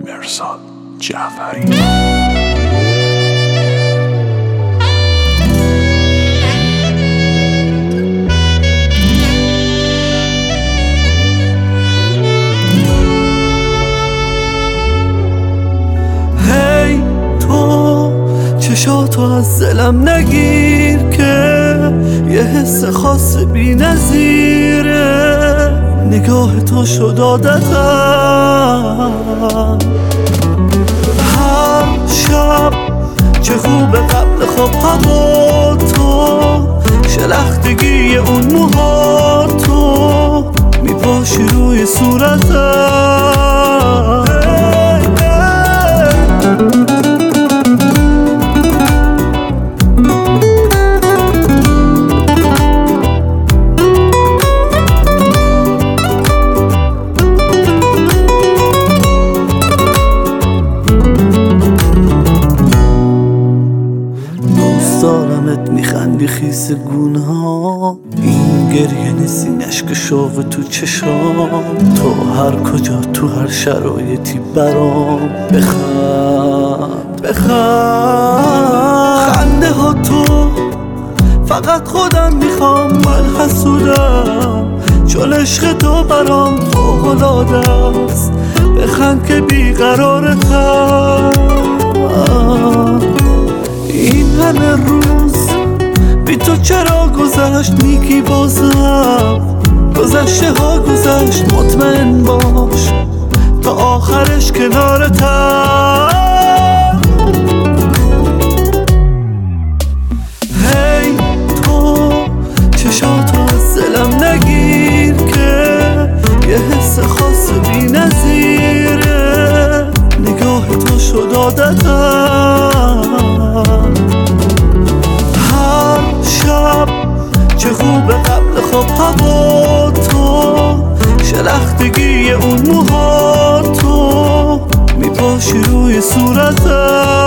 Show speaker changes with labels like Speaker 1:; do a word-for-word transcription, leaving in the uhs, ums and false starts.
Speaker 1: مرزاد جعفری.
Speaker 2: چشاتو از دلم نگیر که یه حس خاص بی نظیره، نگاه تو شد عادتم. هر شب چه خوبه قبل خواب هوا تو، شلختگی اون موها تو میپاشی روی صورتم. دارمت میخندی خیس گونه ها، این گریه نیستی اشک شوق تو چشام. تو هر کجا تو هر شرایطی برام بخند بخند. خنده ها تو فقط خودم میخوام، من حسودم چون عشق تو برام فوق‌العاده است. بخند که بیقرارتم. این همه روز بی تو چرا گذشت میگی بازم، گذشته ها گذشت مطمئن باش تا آخرش کنارتم. هی تو چشاتو از دلم نگیر که یه حس خاص بی نظیره، نگاه تو شد عادتم. هر شب چه خوبه قبل خواب هوا تو، شلختگی اون موها تو میپاشی روی صورتم.